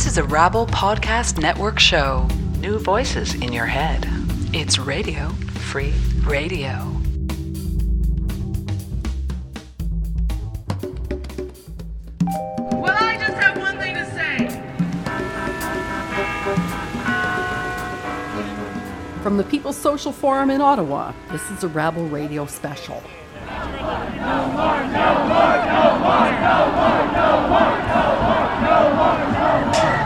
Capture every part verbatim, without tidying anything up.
is a Rabble Podcast Network show. New voices in your head. It's Radio Free Radio. Well, I just have one thing to say. From the People's Social Forum in Ottawa, this is a Rabble Radio special. No more, no more, no more, no more, no more, no more, no more, no more.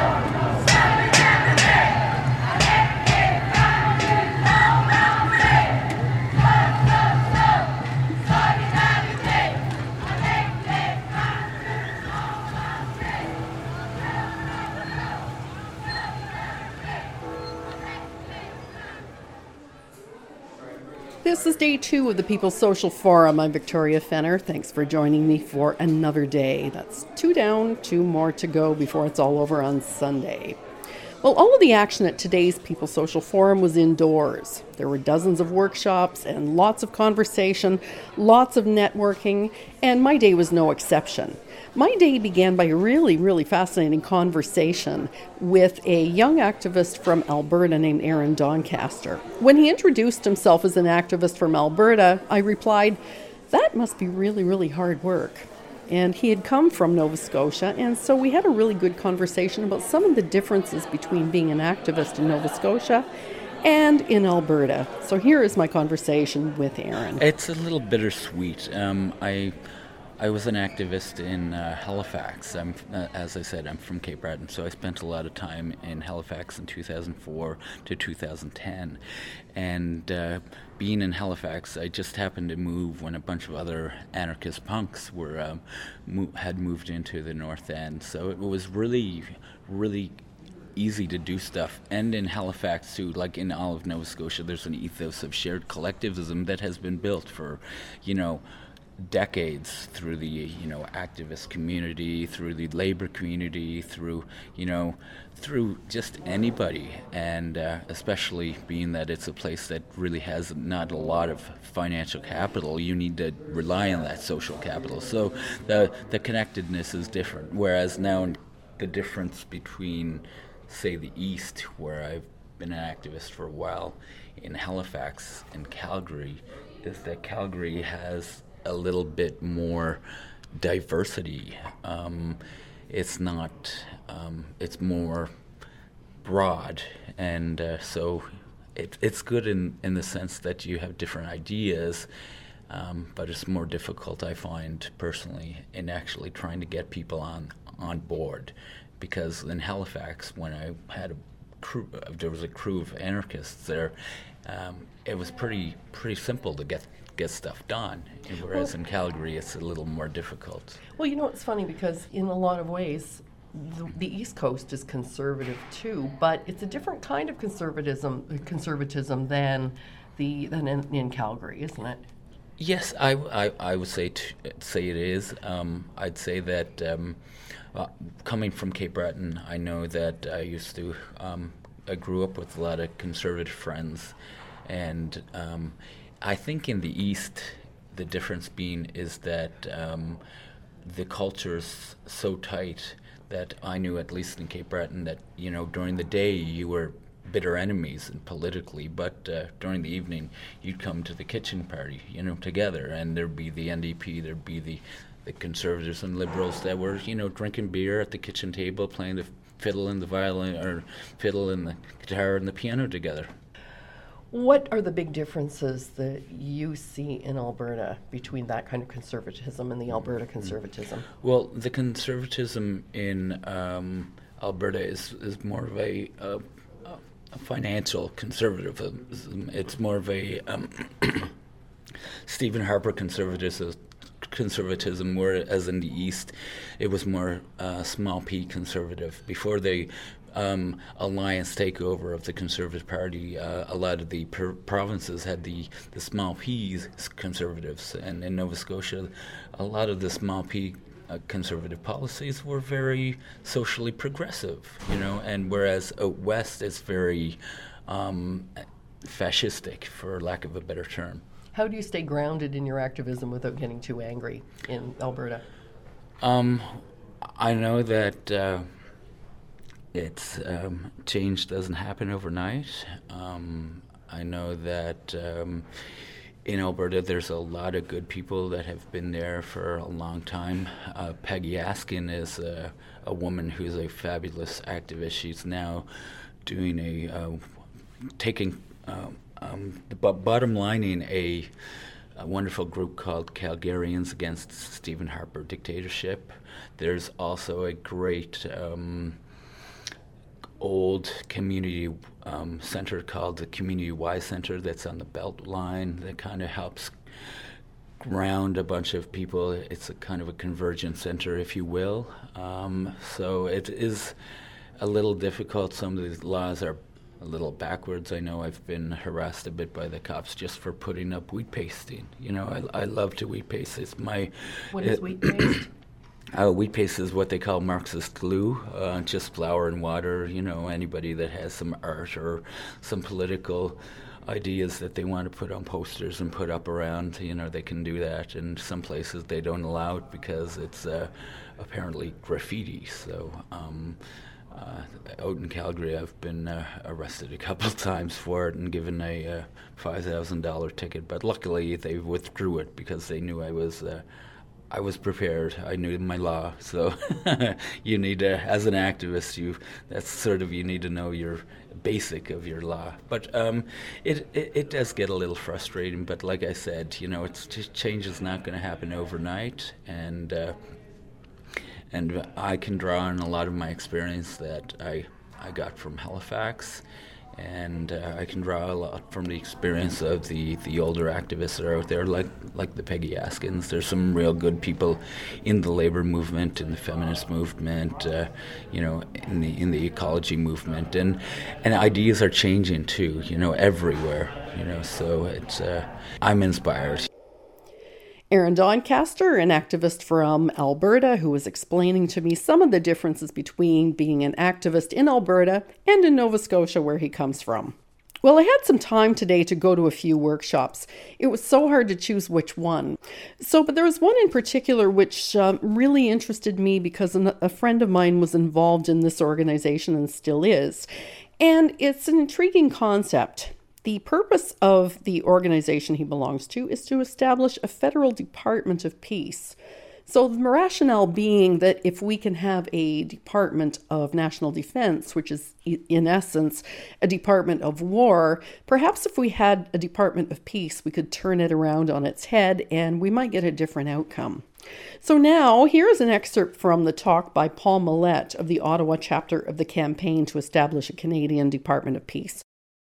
This is day two of the People's Social Forum. I'm Victoria Fenner. Thanks for joining me for another day. That's two down, two more to go before it's all over on Sunday. Well, all of the action at today's People's Social Forum was indoors. There were dozens of workshops and lots of conversation, lots of networking, and my day was no exception. My day began by a really, really fascinating conversation with a young activist from Alberta named Aaron Doncaster. When he introduced himself as an activist from Alberta, I replied, "That must be really, really hard work." And he had come from Nova Scotia, and so we had a really good conversation about some of the differences between being an activist in Nova Scotia and in Alberta. So here is my conversation with Aaron. It's a little bittersweet. Um, I I was an activist in uh, Halifax. I'm, uh, as I said, I'm from Cape Breton, so I spent a lot of time in Halifax in two thousand four to two thousand ten. And uh, being in Halifax, I just happened to move when a bunch of other anarchist punks were um, mo- had moved into the North End. So it was really, really easy to do stuff. And in Halifax too, like in all of Nova Scotia, there's an ethos of shared collectivism that has been built for, you know, decades through the, you know, activist community, through the labor community, through, you know, through just anybody, and uh, especially being that it's a place that really has not a lot of financial capital, you need to rely on that social capital. So the the connectedness is different. Whereas now the difference between, say, the East, where I've been an activist for a while, in Halifax and Calgary, is that Calgary has a little bit more diversity. Um, it's not, um, it's more broad, and uh, so it, it's good in, in the sense that you have different ideas, um, but it's more difficult, I find, personally, in actually trying to get people on, on board. Because in Halifax, when I had a crew, uh, there was a crew of anarchists there, um, it was pretty pretty simple to get get stuff done, whereas well, in Calgary it's a little more difficult. Well, you know, it's funny because in a lot of ways the, the East Coast is conservative too, but it's a different kind of conservatism conservatism than the than in, in Calgary, isn't it? Yes, I, I, I would say t- say it is. Um, I'd say that um, uh, coming from Cape Breton, I know that I used to um, I grew up with a lot of conservative friends, and um, I think in the East, the difference being is that um, the culture's so tight that I knew, at least in Cape Breton, that, you know, during the day you were bitter enemies and politically, but uh, during the evening you'd come to the kitchen party, you know, together, and there'd be the N D P, there'd be the, the conservatives and liberals that were, you know, drinking beer at the kitchen table, playing the fiddle and the violin, or fiddle and the guitar and the piano together. What are the big differences that you see in Alberta between that kind of conservatism and the Alberta conservatism? Well, the conservatism in um, Alberta is, is more of a, uh, a financial conservatism. It's more of a um, Stephen Harper conservatism, conservatism, whereas in the East it was more uh, small p conservative. Before they Um, alliance takeover of the Conservative Party, uh, a lot of the per- provinces had the, the small P's Conservatives, and in Nova Scotia, a lot of the small P uh, Conservative policies were very socially progressive, you know, and whereas out West it's very um, fascistic, for lack of a better term. How do you stay grounded in your activism without getting too angry in Alberta? Um, I know that uh, it's um, change doesn't happen overnight. Um, I know that um, in Alberta there's a lot of good people that have been there for a long time. Uh, Peggy Askin is a, a woman who's a fabulous activist. She's now doing a uh, taking um, um, the b- bottom lining a, a wonderful group called Calgarians Against Stephen Harper Dictatorship. There's also a great um, old community um, center called the Community Y Center that's on the Belt Line that kind of helps ground a bunch of people. It's a kind of a convergence center, if you will. Um, so it is a little difficult. Some of these laws are a little backwards. I know I've been harassed a bit by the cops just for putting up wheat pasting. You know, I, I love to wheat paste. It's my... What is it, wheat paste? Uh, wheat paste is what they call Marxist glue, uh, just flour and water. You know, anybody that has some art or some political ideas that they want to put on posters and put up around, you know, they can do that. And some places they don't allow it because it's uh, apparently graffiti. So um, uh, out in Calgary, I've been uh, arrested a couple of times for it and given a uh, five thousand dollars ticket. But luckily they withdrew it because they knew I was... Uh, I was prepared. I knew my law. So you need to, as an activist, you that's sort of, you need to know your basic of your law. But um, it, it it does get a little frustrating. But like I said, you know, it's just, change is not going to happen overnight. And uh, and I can draw on a lot of my experience that I I got from Halifax. And uh, I can draw a lot from the experience of the, the older activists that are out there, like like the Peggy Askins. There's some real good people in the labor movement, in the feminist movement, uh, you know, in the in the ecology movement, and and ideas are changing too, you know, everywhere, you know. So it's uh, I'm inspired. Erin Doncaster, an activist from Alberta, who was explaining to me some of the differences between being an activist in Alberta and in Nova Scotia, where he comes from. Well, I had some time today to go to a few workshops. It was so hard to choose which one. So, but there was one in particular which um, really interested me because a friend of mine was involved in this organization and still is. And it's an intriguing concept. The purpose of the organization he belongs to is to establish a federal Department of Peace. So the rationale being that if we can have a Department of National Defense, which is in essence a Department of War, perhaps if we had a Department of Peace, we could turn it around on its head and we might get a different outcome. So now here's an excerpt from the talk by Paul Millett of the Ottawa chapter of the campaign to establish a Canadian Department of Peace.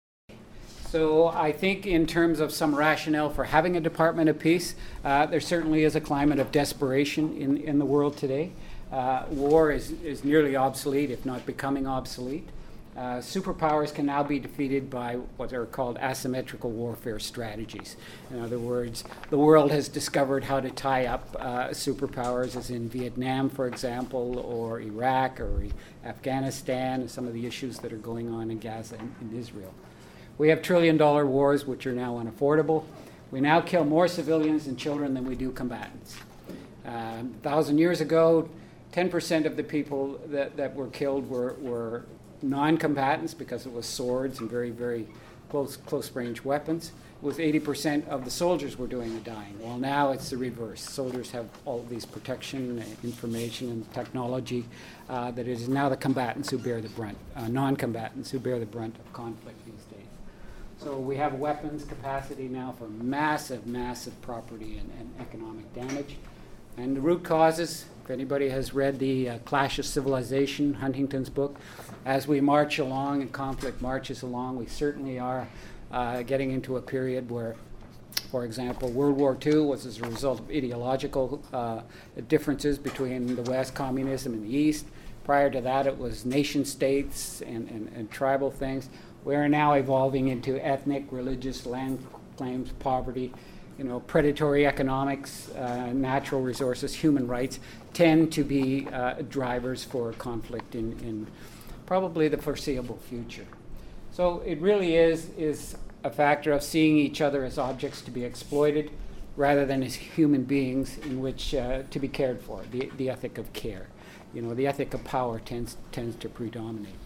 So I think in terms of some rationale for having a Department of Peace, uh, there certainly is a climate of desperation in, in the world today. Uh, war is, is nearly obsolete, if not becoming obsolete. Uh, superpowers can now be defeated by what are called asymmetrical warfare strategies. In other words, the world has discovered how to tie up uh, superpowers, as in Vietnam, for example, or Iraq, or Afghanistan, and some of the issues that are going on in Gaza and in Israel. We have trillion-dollar wars, which are now unaffordable. We now kill more civilians and children than we do combatants. Uh, a thousand years ago, ten percent of the people that, that were killed were, were non-combatants because it was swords and very, very close, close-range weapons. It was eighty percent of the soldiers were doing the dying. Well, now it's the reverse. Soldiers have all of these protection, information, and technology uh, that it is now the combatants who bear the brunt, uh, non-combatants who bear the brunt of conflict these days. So we have weapons capacity now for massive, massive property and, and economic damage. And the root causes, if anybody has read the uh, Clash of Civilization, Huntington's book, as we march along and conflict marches along, we certainly are uh, getting into a period where, for example, World War Two was as a result of ideological uh, differences between the West, communism, and the East. Prior to that, it was nation states and, and, and tribal things. We are now evolving into ethnic, religious, land claims, poverty, you know, predatory economics, uh, natural resources, human rights tend to be uh, drivers for conflict in, in probably the foreseeable future. So it really is, is a factor of seeing each other as objects to be exploited rather than as human beings in which uh, to be cared for, the, the ethic of care. you know, the ethic of power tends tends to predominate.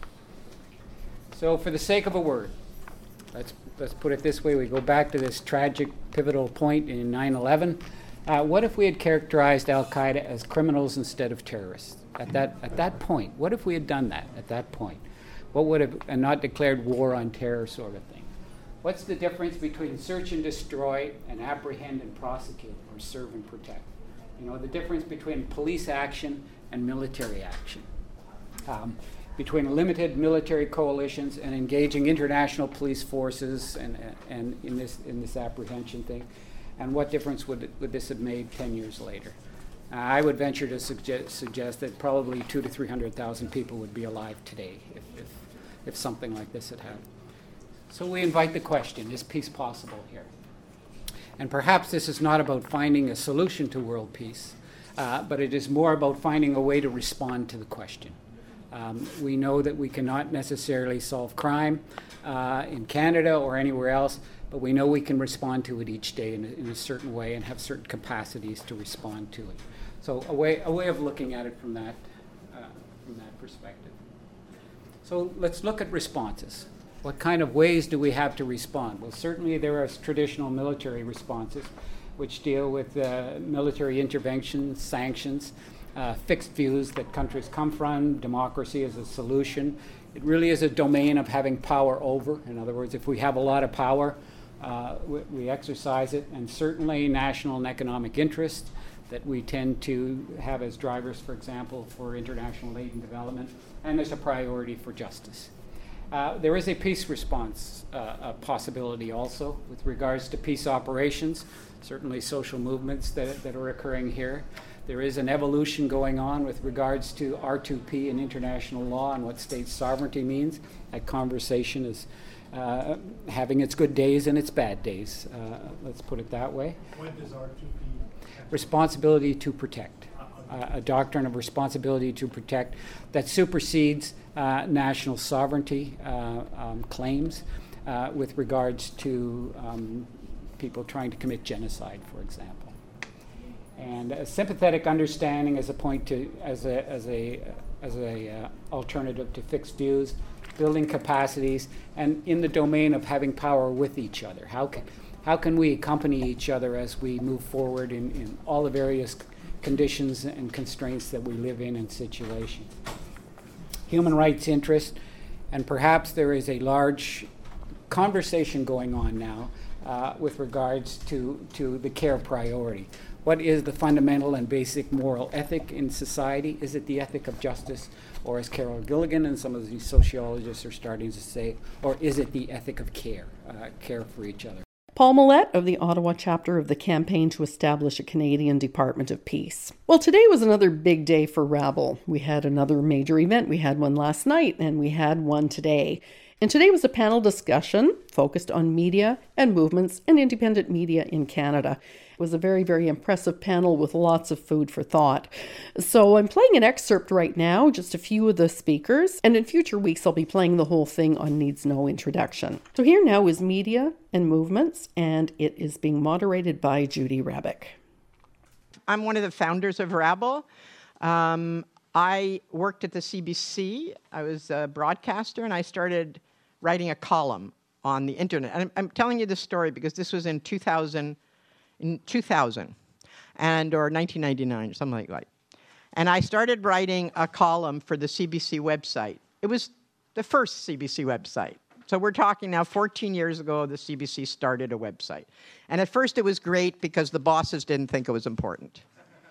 So for the sake of a word, let's let's put it this way. We go back to this tragic pivotal point in nine eleven. Uh, what if we had characterized Al-Qaeda as criminals instead of terrorists? At that at that point, what if we had done that at that point? What would have, and not declared war on terror sort of thing? What's the difference between search and destroy and apprehend and prosecute, or serve and protect? You know, the difference between police action and military action. Um, between limited military coalitions and engaging international police forces and, and in this in this apprehension thing, and what difference would, it, would this have made ten years later? Uh, I would venture to suggest, suggest that probably two to three hundred thousand people would be alive today if, if, if something like this had happened. So we invite the question, is peace possible here? And perhaps this is not about finding a solution to world peace, uh, but it is more about finding a way to respond to the question. Um, we know that we cannot necessarily solve crime uh, in Canada or anywhere else, but we know we can respond to it each day in a, in a certain way and have certain capacities to respond to it. So a way, a way of looking at it from that, uh, from that perspective. So let's look at responses. What kind of ways do we have to respond? Well, certainly there are traditional military responses, which deal with uh, military intervention, sanctions, uh, fixed views that countries come from, democracy as a solution. It really is a domain of having power over. In other words, if we have a lot of power, uh, we, we exercise it, and certainly national and economic interest that we tend to have as drivers, for example, for international aid and development, and there's a priority for justice. Uh, there is a peace response uh, a possibility also with regards to peace operations, certainly social movements that, that are occurring here. There is an evolution going on with regards to R two P and international law and what state sovereignty means. That conversation is uh, having its good days and its bad days, uh, let's put it that way. What does R two P? Responsibility to protect. Uh, a doctrine of responsibility to protect that supersedes uh, national sovereignty uh, um, claims uh, with regards to um, people trying to commit genocide, for example. And a sympathetic understanding as a point to as a as a as a uh, alternative to fixed views, building capacities, and in the domain of having power with each other. How can how can we accompany each other as we move forward in, in all the various conditions and constraints that we live in and situations. Human rights interest, and perhaps there is a large conversation going on now uh, with regards to, to the care priority. What is the fundamental and basic moral ethic in society? Is it the ethic of justice, or as Carol Gilligan and some of these sociologists are starting to say, or is it the ethic of care, uh, care for each other? Paul Millett of the Ottawa chapter of the campaign to establish a Canadian Department of Peace. Well, today was another big day for Rabble. We had another major event. We had one last night, and we had one today. And today was a panel discussion focused on media and movements and independent media in Canada. It was a very, very impressive panel with lots of food for thought. So I'm playing an excerpt right now, just a few of the speakers, and in future weeks I'll be playing the whole thing on Needs No Introduction. So here now is Media and Movements, and it is being moderated by Judy Rabick. I'm one of the founders of Rabble. Um, I worked at the C B C. I was a broadcaster, and I started writing a column on the internet. And I'm, I'm telling you this story because this was in two thousand, in two thousand, and or nineteen ninety-nine, or something like that. And I started writing a column for the C B C website. It was the first C B C website. So we're talking now fourteen years ago, the C B C started a website. And at first it was great because the bosses didn't think it was important.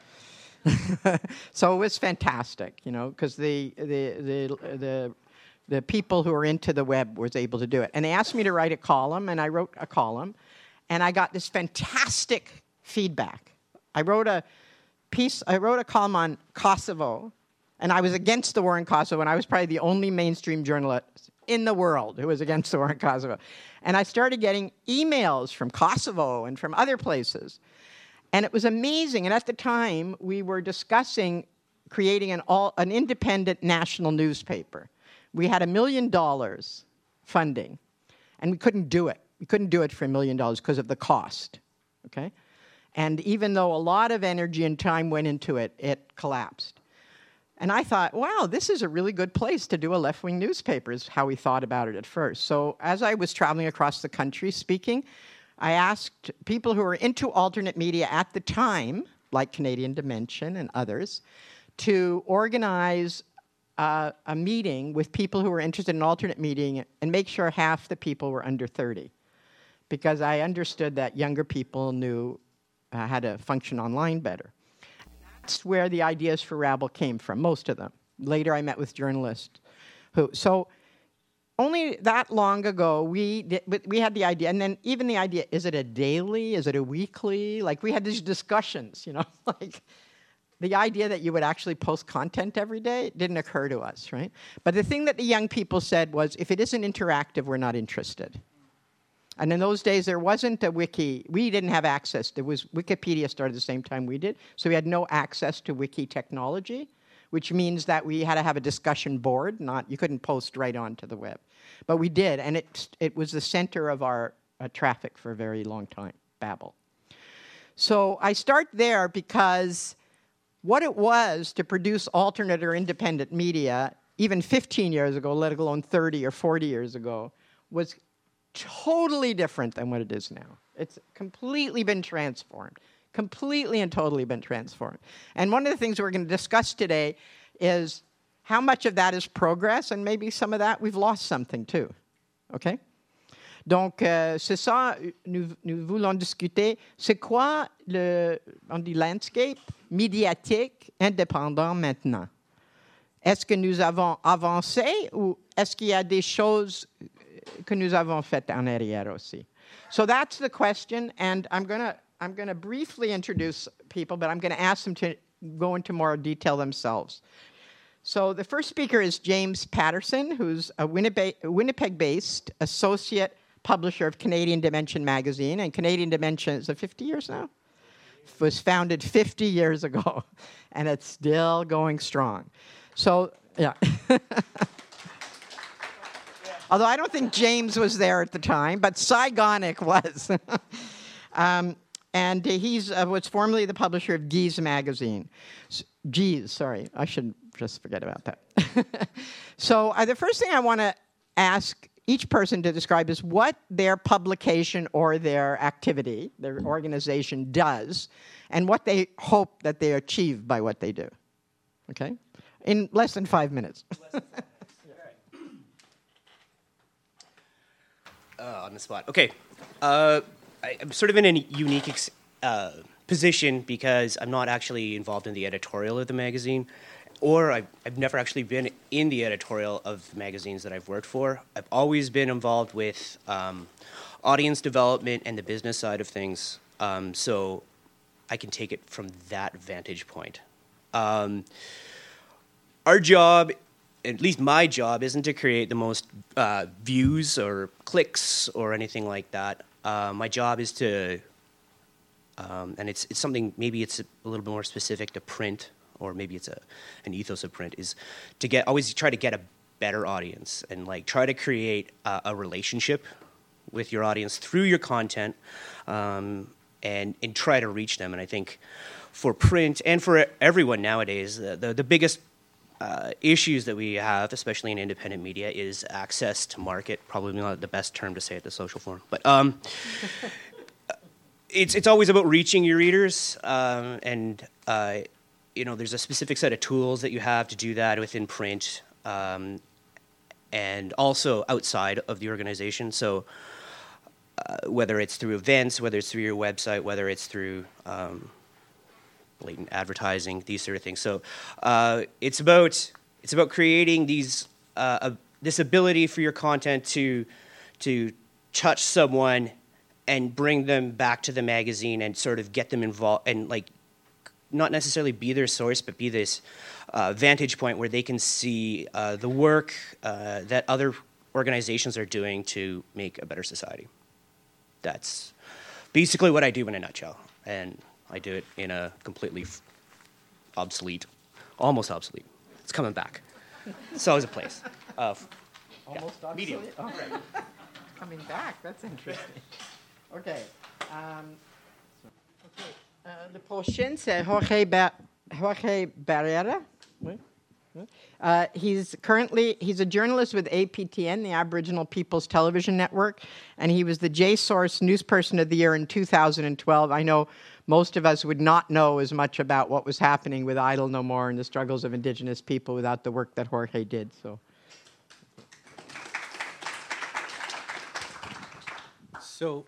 So it was fantastic, you know, because the, the, the, the, the people who are into the web was able to do it. And they asked me to write a column, and I wrote a column. And I got this fantastic feedback. I wrote a piece, I wrote a column on Kosovo, and I was against the war in Kosovo, and I was probably the only mainstream journalist in the world who was against the war in Kosovo. And I started getting emails from Kosovo and from other places. And it was amazing. And at the time, we were discussing creating an, all, an independent national newspaper. We had a million dollars funding, and we couldn't do it. We couldn't do it for a million dollars because of the cost, okay? And even though a lot of energy and time went into it, it collapsed. And I thought, wow, this is a really good place to do a left-wing newspaper, is how we thought about it at first. So as I was traveling across the country speaking, I asked people who were into alternate media at the time, like Canadian Dimension and others, to organize uh, a meeting with people who were interested in alternate media and make sure half the people were under thirty. Because I understood that younger people knew uh, how to function online better. That's where the ideas for Rabble came from, most of them. Later I met with journalists who, so only that long ago we did, we had the idea, and then even the idea, is it a daily, is it a weekly? Like we had these discussions, you know, like the idea that you would actually post content every day didn't occur to us, right? But the thing that the young people said was, if it isn't interactive, we're not interested. And in those days, there wasn't a wiki. We didn't have access. There was Wikipedia started the same time we did, so we had no access to wiki technology, which means that we had to have a discussion board. Not you couldn't post right onto the web, but we did, and it it was the center of our uh, traffic for a very long time. Babel. So I start there because what it was to produce alternate or independent media, even fifteen years ago, let alone thirty or forty years ago, was totally different than what it is now. It's completely been transformed. Completely and totally been transformed. And one of the things we're going to discuss today is how much of that is progress, and maybe some of that we've lost something too. Okay? Donc, euh, c'est ça, nous, nous voulons discuter. C'est quoi le, on dit landscape médiatique indépendant maintenant? Est-ce que nous avons avancé ou est-ce qu'il y a des choses que nous avons faites en arrière aussi? So that's the question, and I'm going to I'm going to briefly introduce people, but I'm going to ask them to go into more detail themselves. So the first speaker is James Patterson, who's a Winnipeg, Winnipeg-based associate publisher of Canadian Dimension magazine, and Canadian Dimension, is it fifty years now? It was founded fifty years ago, and it's still going strong. So, yeah. Although I don't think James was there at the time, but Cy Gonick was. um, and he's uh, was formerly the publisher of Geez magazine. Geez, sorry, I should just forget about that. So uh, the first thing I want to ask each person to describe is what their publication or their activity, their organization does, and what they hope that they achieve by what they do. Okay? In less than five minutes. Uh, on the spot. Okay. Uh, I, I'm sort of in a unique ex- uh, position because I'm not actually involved in the editorial of the magazine, or I've, I've never actually been in the editorial of magazines that I've worked for. I've always been involved with um, audience development and the business side of things, um, so I can take it from that vantage point. Um, our job, at least my job, isn't to create the most uh, views or clicks or anything like that. Uh, my job is to, um, and it's it's something, maybe it's a, a little bit more specific to print, or maybe it's a an ethos of print, is to get always try to get a better audience and like try to create a, a relationship with your audience through your content, um, and and try to reach them. And I think for print and for everyone nowadays, the the, the biggest Uh, issues that we have, especially in independent media, is access to market. Probably not the best term to say at the social forum, but um, it's it's always about reaching your readers, um, and uh, you know, there's a specific set of tools that you have to do that within print, um, and also outside of the organization. So uh, whether it's through events, whether it's through your website, whether it's through um, blatant advertising, these sort of things. So uh, it's about it's about creating these uh, uh, this ability for your content to to touch someone and bring them back to the magazine and sort of get them involved, and like not necessarily be their source, but be this uh, vantage point where they can see uh, the work uh, that other organizations are doing to make a better society. That's basically what I do in a nutshell, and I do it in a completely f- obsolete, almost obsolete. It's coming back. It's always a place. Uh, Almost yeah, obsolete? medium. Oh, right. Coming back, that's interesting. Okay. Um, okay. Uh, le prochain, c'est Jorge, ba- Jorge Barrera. Oui. Uh, he's currently, he's a journalist with A P T N, the Aboriginal People's Television Network, and he was the J-Source News Person of the Year in two thousand twelve. I know most of us would not know as much about what was happening with Idle No More and the struggles of Indigenous people without the work that Jorge did. So, so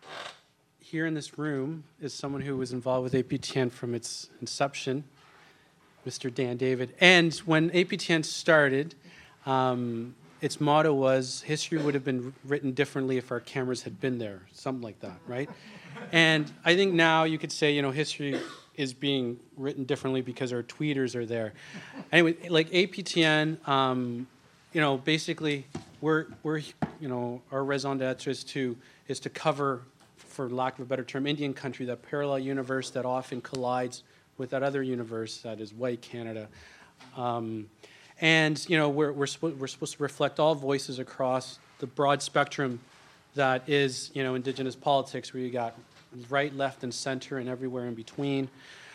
here in this room is someone who was involved with A P T N from its inception, Mister Dan David. And when A P T N started, um, its motto was, history would have been written differently if our cameras had been there, something like that, right? And I think now you could say, you know, history is being written differently because our tweeters are there. Anyway, like A P T N, um, you know, basically we're, we're, you know, our raison d'etre is to, is to cover, for lack of a better term, Indian country, that parallel universe that often collides with that other universe that is white Canada. Um, and, you know, we're, we're, sp- we're supposed to reflect all voices across the broad spectrum that is, you know, Indigenous politics, where you got right, left, and center, and everywhere in between.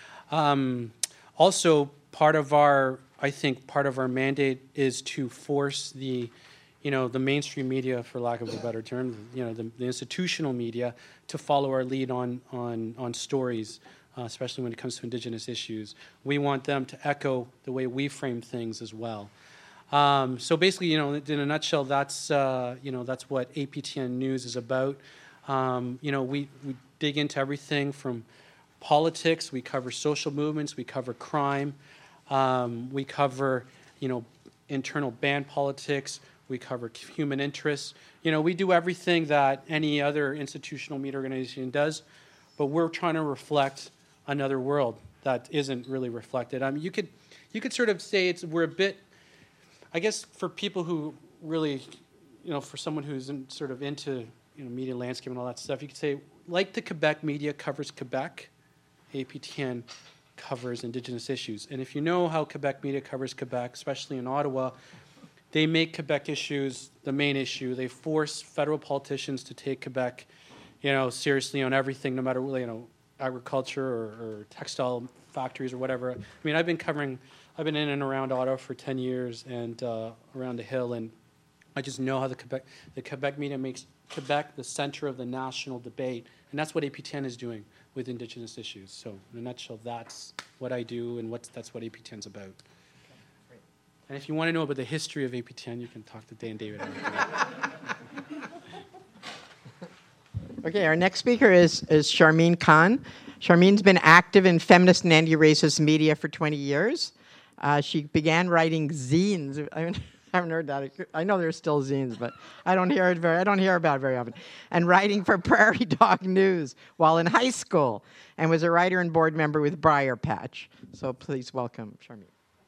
Um, also, part of our, I think, part of our mandate is to force the, you know, the mainstream media, for lack of a better term, you know, the, the institutional media, to follow our lead on on on stories. Uh, especially when it comes to Indigenous issues. We want them to echo the way we frame things as well. Um, so basically, you know, in a nutshell, that's, uh, you know, that's what A P T N News is about. Um, you know, we, we dig into everything from politics, we cover social movements, we cover crime, um, we cover, you know, internal band politics, we cover human interests. You know, we do everything that any other institutional media organization does, but we're trying to reflect another world that isn't really reflected. I mean, you could, you could sort of say it's we're a bit, I guess, for people who really, you know, for someone who's in, sort of into, you know, media landscape and all that stuff, you could say, like the Quebec media covers Quebec, A P T N covers Indigenous issues. And if you know how Quebec media covers Quebec, especially in Ottawa, they make Quebec issues the main issue. They force federal politicians to take Quebec, you know, seriously on everything, no matter, you know, agriculture or, or textile factories or whatever. I mean, I've been covering, I've been in and around Ottawa for ten years and uh, around the Hill, and I just know how the Quebec, the Quebec media makes Quebec the center of the national debate, and that's what A P T N is doing with Indigenous issues. So, in a nutshell, that's what I do, and what's, that's what A P T N's about. Okay, great. And if you want to know about the history of A P T N, you can talk to Dan David. Okay, our next speaker is, is Sharmeen Khan. Sharmeen's been active in feminist and anti-racist media for twenty years. Uh, she began writing zines. I, mean, I haven't heard that. I know there's still zines, but I don't hear it very. I don't hear about it very often. And writing for Prairie Dog News while in high school, and was a writer and board member with Briar Patch. So please welcome Sharmeen.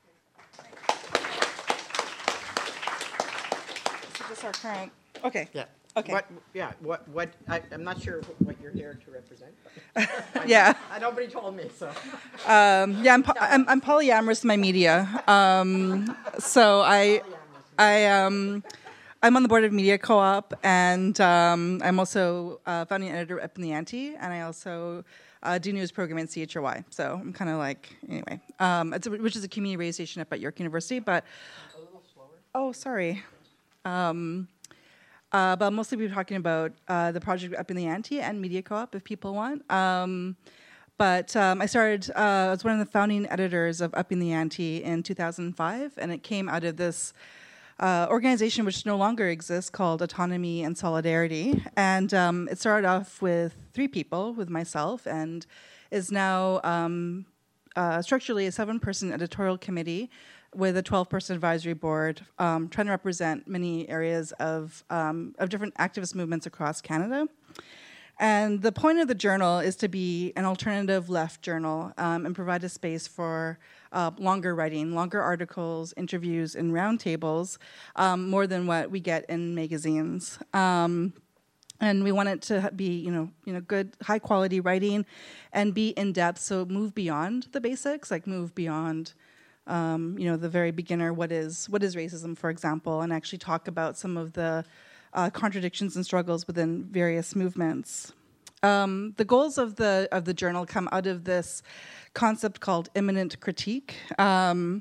Is this our current? Okay. Yeah. Okay. What? Yeah. What? What? I, I'm not sure what you're here to represent. But yeah. I, nobody told me. So. Um, yeah, I'm, po- I'm I'm polyamorous in my media. Um, so I I um I'm on the board of Media Co-op, and um, I'm also uh, founding editor Up in the Ante, and I also uh, do news programming at C H R Y. So I'm kind of like anyway, um, it's a, which is a community radio station up at York University. But a little slower. Oh, sorry. Um, Uh, but I'll mostly be talking about uh, the project Up in the Ante and Media Co-op, if people want. Um, but um, I started, uh, I was one of the founding editors of Up in the Ante in two thousand five, and it came out of this uh, organization which no longer exists called Autonomy and Solidarity. And um, it started off with three people, with myself, and is now um, uh, structurally a seven-person editorial committee with a twelve-person advisory board, um, trying to represent many areas of um, of different activist movements across Canada. And the point of the journal is to be an alternative left journal um, and provide a space for uh, longer writing, longer articles, interviews, and roundtables, um, more than what we get in magazines. Um, and we want it to be, you know, you know, good, high-quality writing, and be in depth. So move beyond the basics, like move beyond. Um, you know, the very beginner, what is what is racism, for example, and actually talk about some of the uh, contradictions and struggles within various movements. Um, the goals of the of the journal come out of this concept called imminent critique. Um,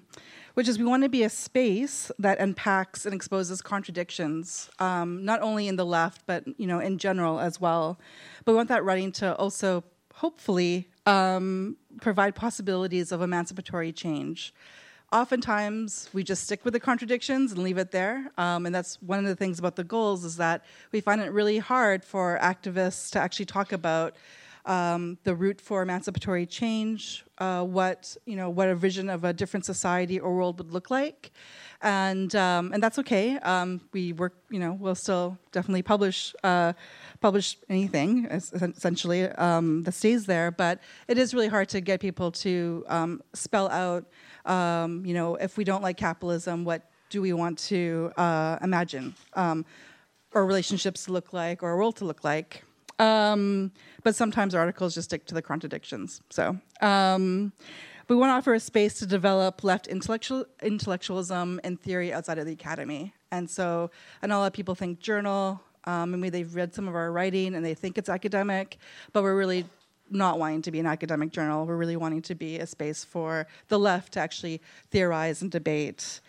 which is we want to be a space that unpacks and exposes contradictions, um, not only in the left, but you know, in general as well. But we want that writing to also, hopefully, um, provide possibilities of emancipatory change. Oftentimes, we just stick with the contradictions and leave it there. Um, and that's one of the things about the goals is that we find it really hard for activists to actually talk about um, the route for emancipatory change, uh, what you know, what a vision of a different society or world would look like, and um, and that's okay. Um, we work, you know, we'll still definitely publish uh, publish anything essentially um, that stays there. But it is really hard to get people to um, spell out. Um, you know, if we don't like capitalism, what do we want to uh, imagine um, our relationships to look like or a world to look like? Um, but sometimes articles just stick to the contradictions. So um, we want to offer a space to develop left intellectual intellectualism and theory outside of the academy. And so I know a lot of people think journal, um, maybe they've read some of our writing and they think it's academic, but we're really not wanting to be an academic journal. We're really wanting to be a space for the left to actually theorize and debate.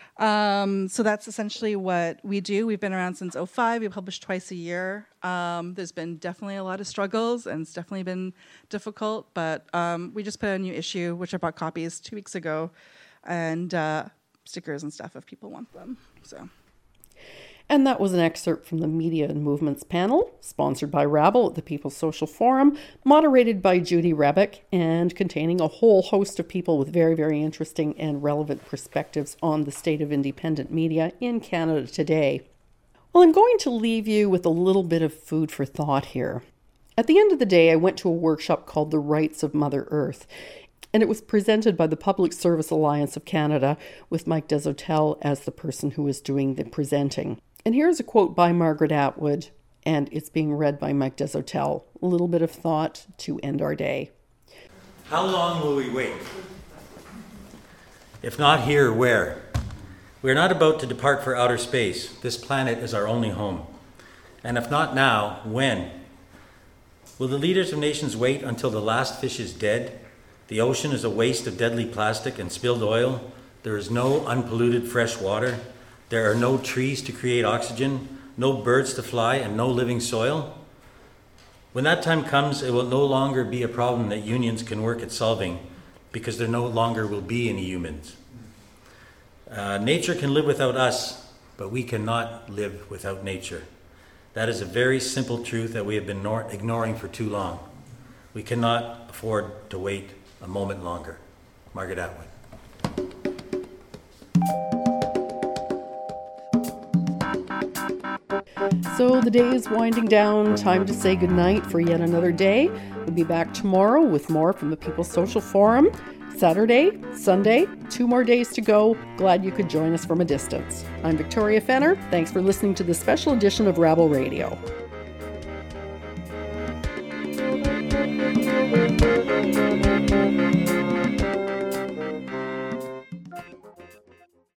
Um, so that's essentially what we do. We've been around since oh five. We publish twice a year. Um, there's been definitely a lot of struggles, and it's definitely been difficult, but um, we just put out a new issue, which I bought copies two weeks ago, and uh, stickers and stuff if people want them. So. And that was an excerpt from the Media and Movements panel, sponsored by Rabble at the People's Social Forum, moderated by Judy Rebick, and containing a whole host of people with very, very interesting and relevant perspectives on the state of independent media in Canada today. Well, I'm going to leave you with a little bit of food for thought here. At the end of the day, I went to a workshop called The Rights of Mother Earth, and it was presented by the Public Service Alliance of Canada with Mike Deshotel as the person who was doing the presenting. And here's a quote by Margaret Atwood, and it's being read by Mike Deshotel. A little bit of thought to end our day. How long will we wait? If not here, where? We are not about to depart for outer space. This planet is our only home. And if not now, when? Will the leaders of nations wait until the last fish is dead? The ocean is a waste of deadly plastic and spilled oil. There is no unpolluted fresh water. There are no trees to create oxygen, no birds to fly, and no living soil. When that time comes, it will no longer be a problem that unions can work at solving because there no longer will be any humans. Uh, nature can live without us, but we cannot live without nature. That is a very simple truth that we have been nor- ignoring for too long. We cannot afford to wait a moment longer. Margaret Atwood. So the day is winding down. Time to say goodnight for yet another day. We'll be back tomorrow with more from the People's Social Forum. Saturday, Sunday, two more days to go. Glad you could join us from a distance. I'm Victoria Fenner. Thanks for listening to this special edition of Rabble Radio.